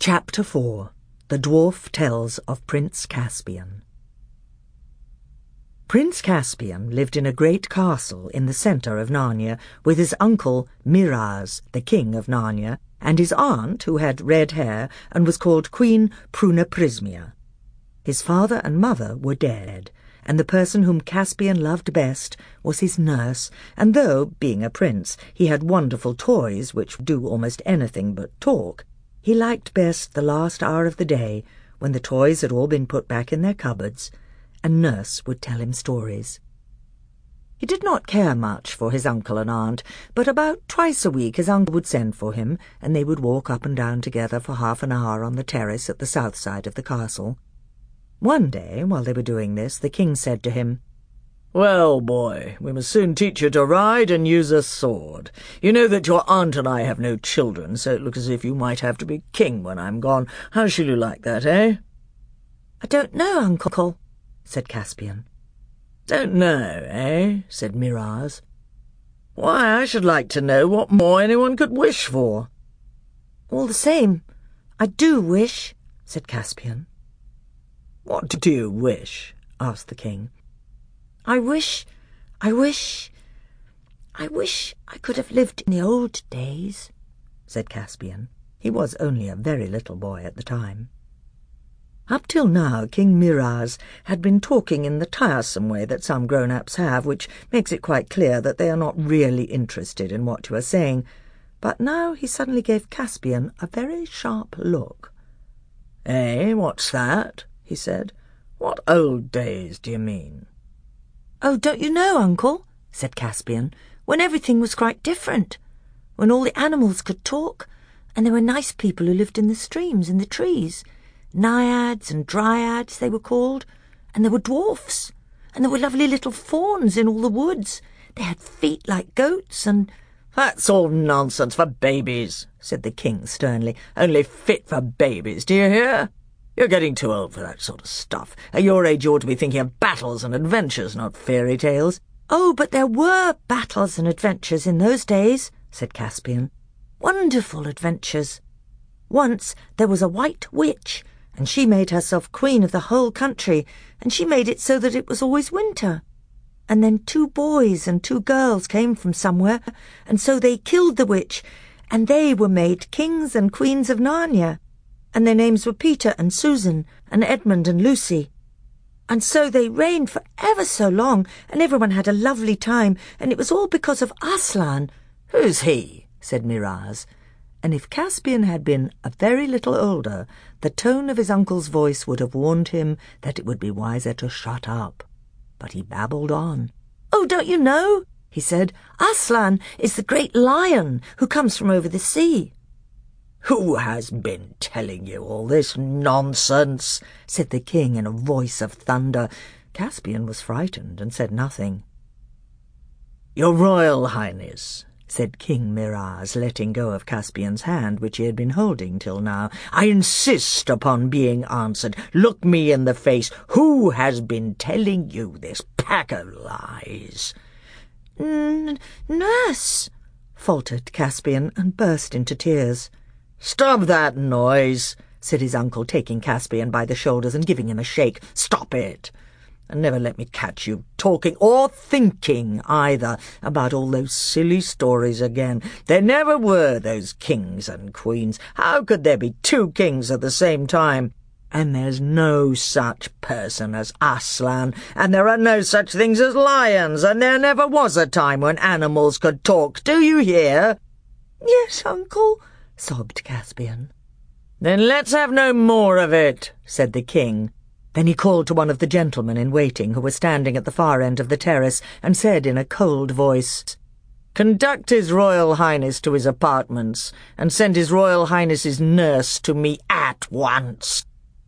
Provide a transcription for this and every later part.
Chapter 4. The Dwarf Tells of Prince Caspian. Prince Caspian lived in a great castle in the centre of Narnia with his uncle Miraz, the king of Narnia, and his aunt, who had red hair and was called Queen Prunaprismia. His father and mother were dead, and the person whom Caspian loved best was his nurse, and though, being a prince, he had wonderful toys which do almost anything but talk, he liked best the last hour of the day, when the toys had all been put back in their cupboards, and nurse would tell him stories. He did not care much for his uncle and aunt, but about twice a week his uncle would send for him, and they would walk up and down together for half an hour on the terrace at the south side of the castle. One day, while they were doing this, the king said to him, "Well, boy, we must soon teach you to ride and use a sword. You know that your aunt and I have no children, so it looks as if you might have to be king when I'm gone. How shall you like that, eh?" "I don't know, uncle," said Caspian. "Don't know, eh?" said Miraz. "Why, I should like to know what more anyone could wish for." "All the same, I do wish," said Caspian. "What do you wish?" asked the king. I wish I could have lived in the old days," said Caspian. He was only a very little boy at the time. Up till now, King Miraz had been talking in the tiresome way that some grown-ups have, which makes it quite clear that they are not really interested in what you are saying. But now he suddenly gave Caspian a very sharp look. "Eh, what's that?" he said. "What old days do you mean?" "Oh, don't you know, uncle," said Caspian, "when everything was quite different, when all the animals could talk, and there were nice people who lived in the streams and the trees, naiads and dryads they were called, and there were dwarfs, and there were lovely little fauns in all the woods. They had feet like goats, and—" "That's all nonsense for babies," said the king sternly. "Only fit for babies, do you hear? You're getting too old for that sort of stuff. At your age you ought to be thinking of battles and adventures, not fairy tales." "Oh, but there were battles and adventures in those days," said Caspian. "Wonderful adventures. Once there was a white witch, and she made herself queen of the whole country, and she made it so that it was always winter. And then 2 boys and 2 girls came from somewhere, and so they killed the witch, and they were made kings and queens of Narnia. And their names were Peter and Susan and Edmund and Lucy. And so they reigned for ever so long, and everyone had a lovely time, and it was all because of Aslan." "Who's he?" said Miraz. And if Caspian had been a very little older, the tone of his uncle's voice would have warned him that it would be wiser to shut up. But he babbled on. "Oh, don't you know?" he said. "Aslan is the great lion who comes from over the sea." "Who has been telling you all this nonsense?" said the king in a voice of thunder. Caspian was frightened and said nothing. "Your Royal Highness," said King Miraz, letting go of Caspian's hand, which he had been holding till now, "I insist upon being answered. Look me in the face. Who has been telling you this pack of lies?" "Nurse," faltered Caspian, and burst into tears. "Stop that noise," said his uncle, taking Caspian by the shoulders and giving him a shake. "Stop it, and never let me catch you talking or thinking either about all those silly stories again. There never were those kings and queens. How could there be 2 kings at the same time? And there's no such person as Aslan, and there are no such things as lions, and there never was a time when animals could talk. Do you hear?" "Yes, uncle," sobbed Caspian. "Then let's have no more of it," said the king. Then he called to one of the gentlemen in waiting who were standing at the far end of the terrace, and said in a cold voice, "Conduct His Royal Highness to his apartments, and send His Royal Highness's nurse to me at once."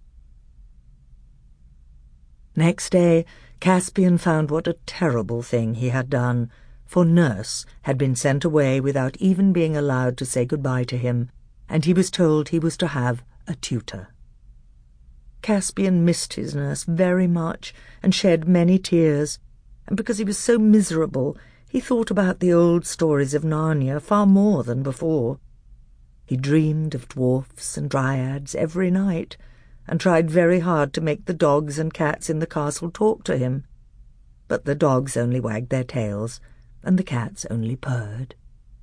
Next day, Caspian found what a terrible thing he had done, for nurse had been sent away without even being allowed to say goodbye to him, and he was told he was to have a tutor. Caspian missed his nurse very much, and shed many tears, and because he was so miserable, he thought about the old stories of Narnia far more than before. He dreamed of dwarfs and dryads every night, and tried very hard to make the dogs and cats in the castle talk to him. But the dogs only wagged their tails, and the cats only purred.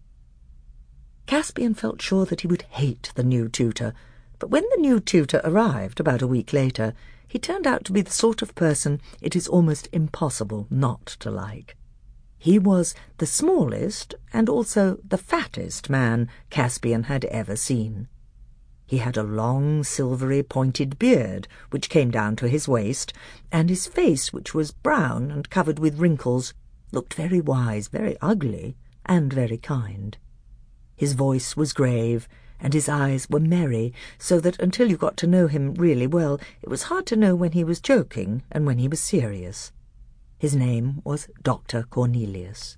Caspian felt sure that he would hate the new tutor, but when the new tutor arrived about a week later, he turned out to be the sort of person it is almost impossible not to like. He was the smallest and also the fattest man Caspian had ever seen. He had a long, silvery, pointed beard, which came down to his waist, and his face, which was brown and covered with wrinkles, looked very wise, very ugly, and very kind. His voice was grave, and his eyes were merry, so that until you got to know him really well, it was hard to know when he was joking and when he was serious. His name was Dr. Cornelius.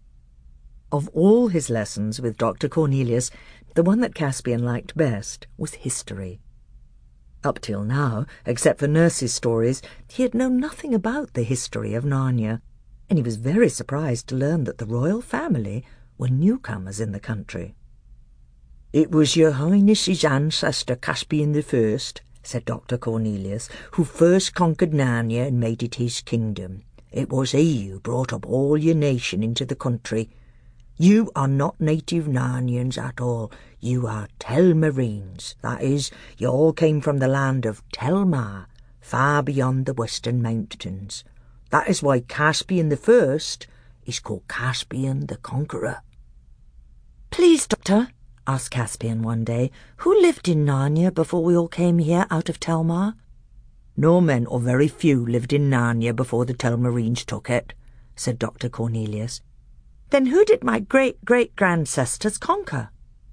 Of all his lessons with Dr. Cornelius, the one that Caspian liked best was history. Up till now, except for nurse's stories, he had known nothing about the history of Narnia, and he was very surprised to learn that the royal family were newcomers in the country. "It was your Highness's ancestor Caspian I, said Dr. Cornelius, who first conquered Narnia and made it his kingdom. It was he who brought up all your nation into the country. You are not native Narnians at all. You are Telmarines. That is, you all came from the land of Telmar, far beyond the western mountains. That is why Caspian I is called Caspian the Conqueror." "Please, Doctor," asked Caspian one day, "who lived in Narnia before we all came here out of Telmar?" "No men or very few lived in Narnia before the Telmarines took it," said Dr. Cornelius. "Then who did my great-great-grandcestors conquer?"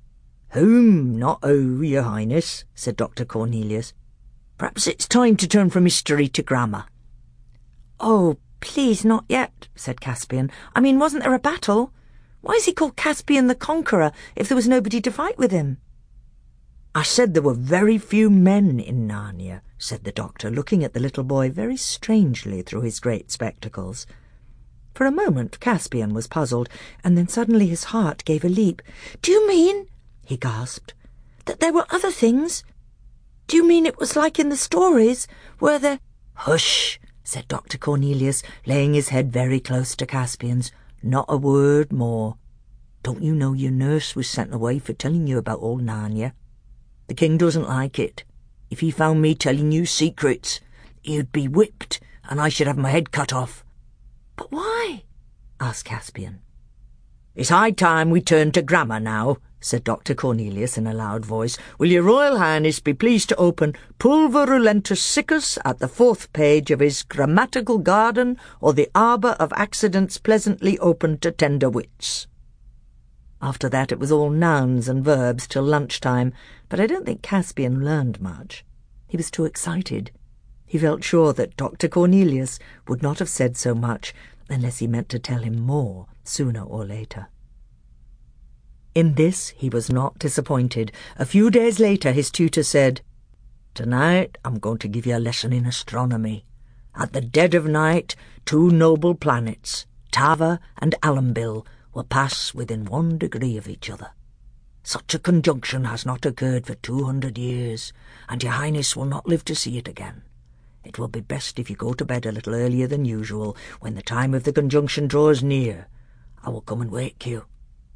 Not who, your Highness," said Dr. Cornelius. "Perhaps it's time to turn from history to grammar." "Oh, please, not yet," said Caspian. "I mean, wasn't there a battle? Why is he called Caspian the Conqueror if there was nobody to fight with him?" "I said there were very few men in Narnia," said the doctor, looking at the little boy very strangely through his great spectacles. For a moment Caspian was puzzled, and then suddenly his heart gave a leap. "Do you mean," he gasped, "that there were other things? Do you mean it was like in the stories, where the—" "Hush!" said Dr. Cornelius, laying his head very close to Caspian's. "Not a word more. Don't you know your nurse was sent away for telling you about old Narnia? The king doesn't like it. If he found me telling you secrets, he'd be whipped, and I should have my head cut off." "But why?" asked Caspian. "It's high time we turned to grammar now," said Dr. Cornelius in a loud voice. "Will your Royal Highness be pleased to open Pulver Rulentus Siccus at the 4th page of his Grammatical Garden, or the Arbour of Accidents pleasantly open to tender wits?" After that it was all nouns and verbs till lunchtime, but I don't think Caspian learned much. He was too excited. He felt sure that Dr. Cornelius would not have said so much unless he meant to tell him more sooner or later. In this he was not disappointed. A few days later his tutor said, "Tonight I'm going to give you a lesson in astronomy. At the dead of night, 2 noble planets, Tava and Alambil, will pass within 1 degree of each other. Such a conjunction has not occurred for 200 years, and your Highness will not live to see it again. It will be best if you go to bed a little earlier than usual. When the time of the conjunction draws near, I will come and wake you."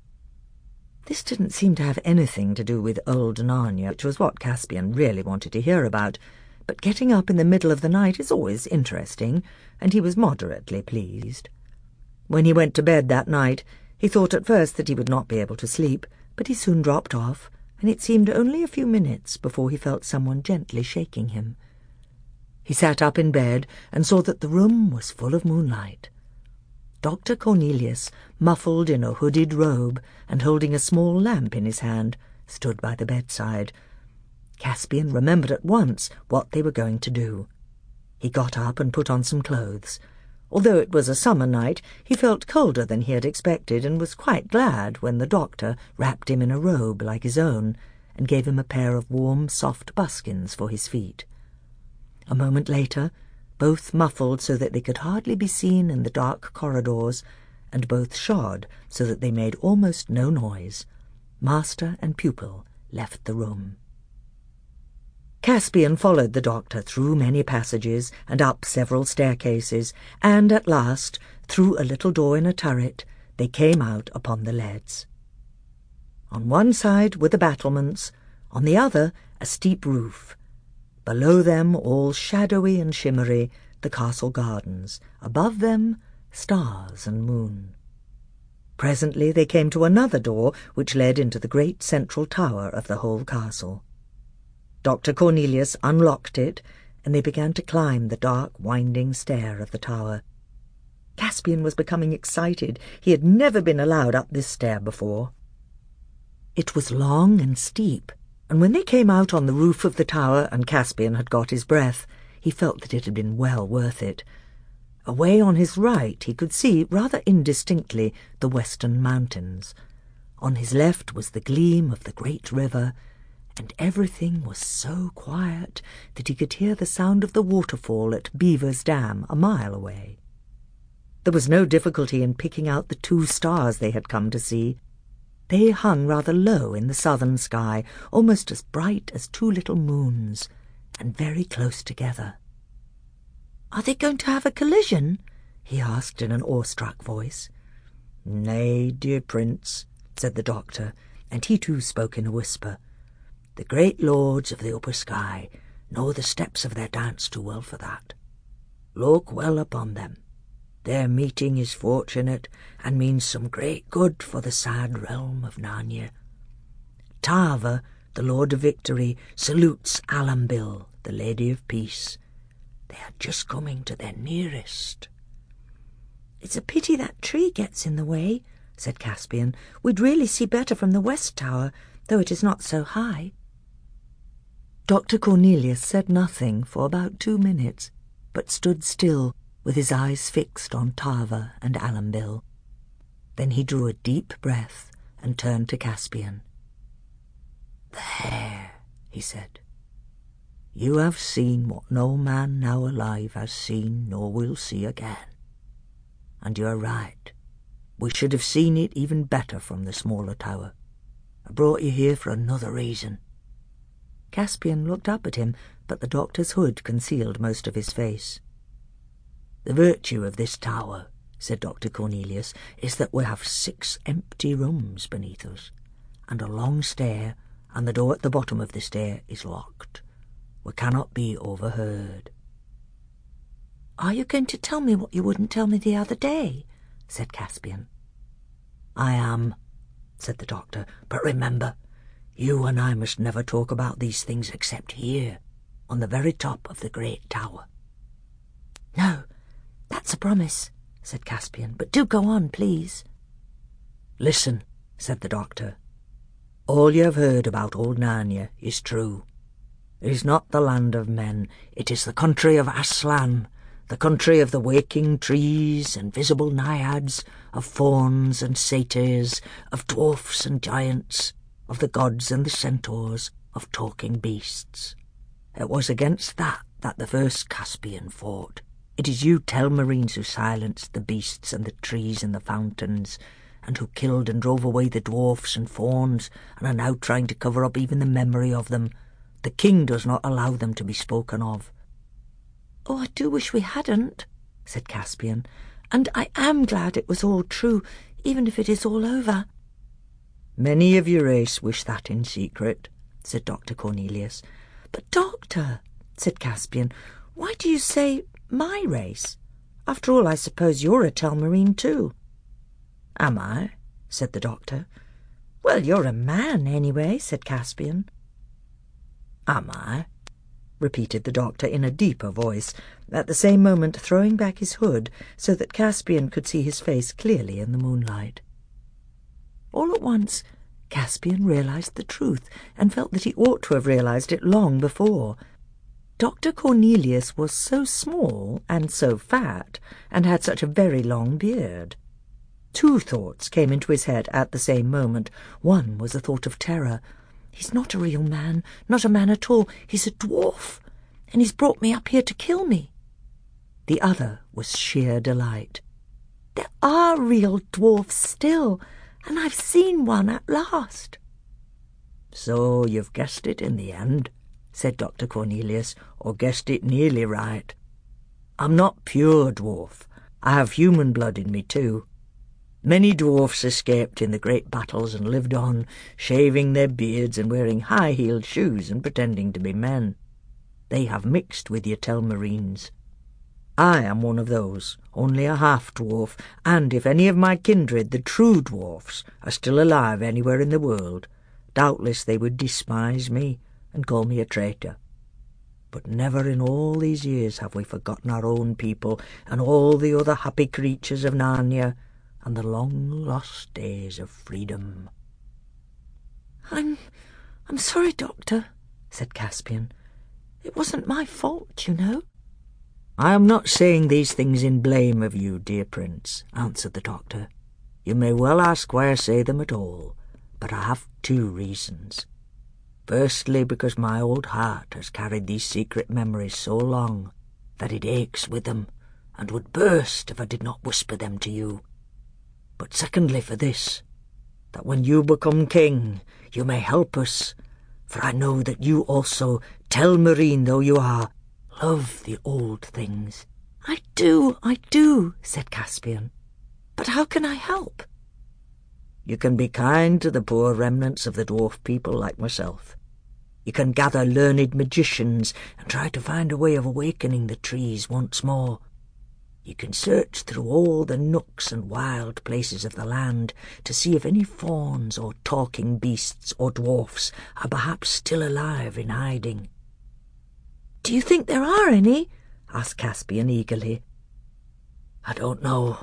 This didn't seem to have anything to do with old Narnia, which was what Caspian really wanted to hear about, but getting up in the middle of the night is always interesting, and he was moderately pleased. When he went to bed that night, he thought at first that he would not be able to sleep, but he soon dropped off, and it seemed only a few minutes before he felt someone gently shaking him. He sat up in bed and saw that the room was full of moonlight. Dr. Cornelius, muffled in a hooded robe and holding a small lamp in his hand, stood by the bedside. Caspian remembered at once what they were going to do. He got up and put on some clothes. Although it was a summer night, he felt colder than he had expected, and was quite glad when the doctor wrapped him in a robe like his own and gave him a pair of warm, soft buskins for his feet. A moment later, both muffled so that they could hardly be seen in the dark corridors, and both shod so that they made almost no noise, master and pupil left the room. Caspian followed the doctor through many passages and up several staircases, and at last, through a little door in a turret, they came out upon the leads. On one side were the battlements, on the other a steep roof. Below them, all shadowy and shimmery, the castle gardens, above them stars and moon. Presently they came to another door which led into the great central tower of the whole castle. Dr. Cornelius unlocked it, and they began to climb the dark, winding stair of the tower. Caspian was becoming excited. He had never been allowed up this stair before. It was long and steep, and when they came out on the roof of the tower and Caspian had got his breath, he felt that it had been well worth it. Away on his right he could see, rather indistinctly, the western mountains. On his left was the gleam of the great river, and everything was so quiet that he could hear the sound of the waterfall at Beaver's Dam a mile away. There was no difficulty in picking out the 2 stars they had come to see. They hung rather low in the southern sky, almost as bright as 2 little moons, and very close together. "Are they going to have a collision?" he asked in an awestruck voice. "Nay, dear Prince," said the doctor, and he too spoke in a whisper. "The great lords of the upper sky know the steps of their dance too well for that. Look well upon them. Their meeting is fortunate and means some great good for the sad realm of Narnia. Tarva, the Lord of Victory, salutes Alambil, the Lady of Peace. They are just coming to their nearest." "It's a pity that tree gets in the way," said Caspian. "We'd really see better from the west tower, though it is not so high." Dr. Cornelius said nothing for about 2 minutes, but stood still, with his eyes fixed on Tarva and Alambil. Then he drew a deep breath and turned to Caspian. "There," he said. "You have seen what no man now alive has seen nor will see again. And you are right. We should have seen it even better from the smaller tower. I brought you here for another reason." Caspian looked up at him, but the doctor's hood concealed most of his face. "The virtue of this tower," said Dr. Cornelius, "is that we have 6 empty rooms beneath us, and a long stair, and the door at the bottom of the stair is locked. We cannot be overheard." "Are you going to tell me what you wouldn't tell me the other day?" said Caspian. "I am," said the doctor, "but remember, you and I must never talk about these things except here, on the very top of the great tower." "No, that's a promise," said Caspian, "but do go on, please." "Listen," said the doctor. "All you have heard about old Narnia is true. It is not the land of men, it is the country of Aslan, the country of the waking trees and visible naiads, of fauns and satyrs, of dwarfs and giants, of the gods and the centaurs, of talking beasts. It was against that the first Caspian fought. It is you Telmarines who silenced the beasts and the trees and the fountains, and who killed and drove away the dwarfs and fauns, and are now trying to cover up even the memory of them. The king does not allow them to be spoken of." "Oh, I do wish we hadn't," said Caspian, "and I am glad it was all true, even if it is all over." "Many of your race wish that in secret," said Dr. Cornelius. "But, Doctor," said Caspian, "why do you say my race? After all, I suppose you're a Telmarine too." "Am I?" said the doctor. "Well, you're a man, anyway," said Caspian. "Am I?" repeated the doctor in a deeper voice, at the same moment throwing back his hood so that Caspian could see his face clearly in the moonlight. All at once Caspian realized the truth, and felt that he ought to have realized it long before. Dr. Cornelius was so small and so fat, and had such a very long beard. 2 thoughts came into his head at the same moment. One was a thought of terror. "He's not a real man, not a man at all. He's a dwarf, and he's brought me up here to kill me." The other was sheer delight. "There are real dwarfs still, and I've seen one at last." "So you've guessed it in the end," said Dr. Cornelius, "or guessed it nearly right. I'm not pure dwarf. I have human blood in me too. Many dwarfs escaped in the great battles and lived on, shaving their beards and wearing high-heeled shoes and pretending to be men. They have mixed with your Telmarines. I am one of those, only a half-dwarf, and if any of my kindred, the true dwarfs, are still alive anywhere in the world, doubtless they would despise me and call me a traitor. But never in all these years have we forgotten our own people and all the other happy creatures of Narnia and the long-lost days of freedom." I'm sorry, Doctor," said Caspian. "It wasn't my fault, you know." "I am not saying these things in blame of you, dear Prince," answered the doctor. "You may well ask why I say them at all, but I have 2 reasons. Firstly, because my old heart has carried these secret memories so long that it aches with them and would burst if I did not whisper them to you. But secondly for this, that when you become king, you may help us, for I know that you also, Telmarine though you are, love the old things." I do," said Caspian. "But how can I help?" "You can be kind to the poor remnants of the dwarf people like myself. You can gather learned magicians and try to find a way of awakening the trees once more. You can search through all the nooks and wild places of the land to see if any fauns or talking beasts or dwarfs are perhaps still alive in hiding." "Do you think there are any?" asked Caspian eagerly. I don't know,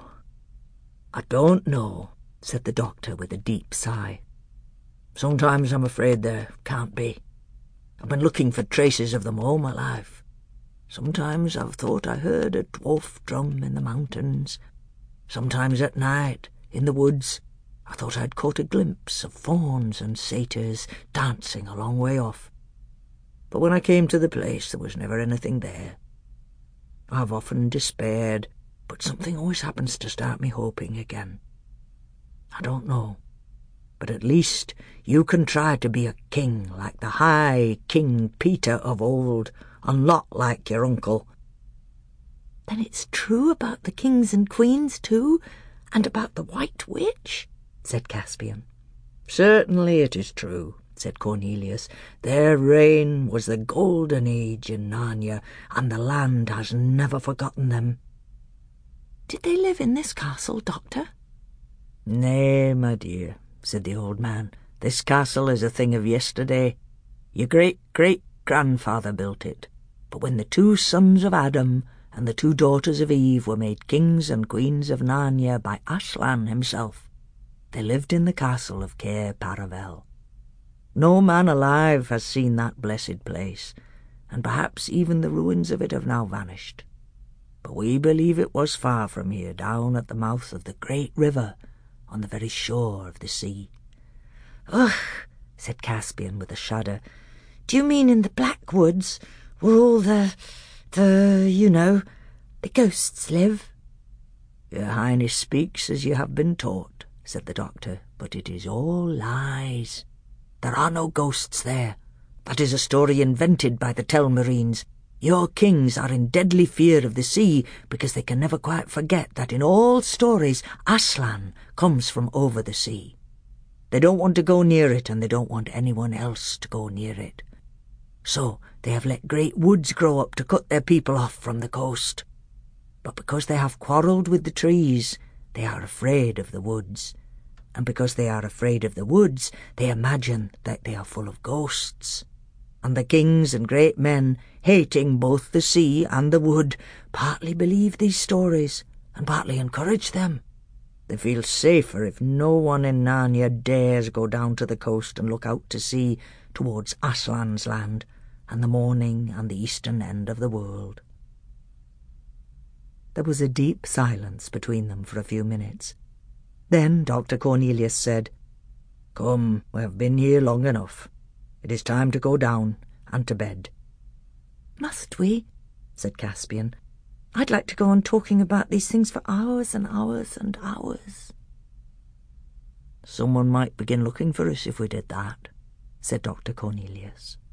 said the doctor with a deep sigh. "Sometimes I'm afraid there can't be. I've been looking for traces of them all my life. Sometimes I've thought I heard a dwarf drum in the mountains. Sometimes at night, in the woods, I thought I'd caught a glimpse of fauns and satyrs dancing a long way off. But when I came to the place, there was never anything there. I've often despaired, but something always happens to start me hoping again. I don't know, but at least you can try to be a king like the high King Peter of old, and not like your uncle." "Then it's true about the kings and queens too, and about the White Witch?" said Caspian. "Certainly it is true," said Cornelius. "Their reign was the golden age in Narnia, and the land has never forgotten them." "Did they live in this castle, Doctor?" "Nay, my dear," said the old man. "This castle is a thing of yesterday. Your great-great-grandfather built it. But when the 2 sons of Adam and the 2 daughters of Eve were made kings and queens of Narnia by Aslan himself, they lived in the castle of Cair Paravel. No man alive has seen that blessed place, and perhaps even the ruins of it have now vanished. But we believe it was far from here, down at the mouth of the great river, on the very shore of the sea." "Ugh," said Caspian with a shudder. "Do you mean in the Black Woods, where all the ghosts live?" "Your Highness speaks as you have been taught," said the doctor, "but it is all lies. There are no ghosts there. That is a story invented by the Telmarines. Your kings are in deadly fear of the sea because they can never quite forget that in all stories Aslan comes from over the sea. They don't want to go near it, and they don't want anyone else to go near it. So they have let great woods grow up to cut their people off from the coast. But because they have quarrelled with the trees, they are afraid of the woods. And because they are afraid of the woods, they imagine that they are full of ghosts. And the kings and great men, hating both the sea and the wood, partly believe these stories and partly encourage them. They feel safer if no one in Narnia dares go down to the coast and look out to sea towards Aslan's land and the morning and the eastern end of the world." There was a deep silence between them for a few minutes. Then Dr. Cornelius said, "Come, we have been here long enough. It is time to go down and to bed." "Must we?" said Caspian. "I'd like to go on talking about these things for hours and hours and hours." "Someone might begin looking for us if we did that," said Dr. Cornelius.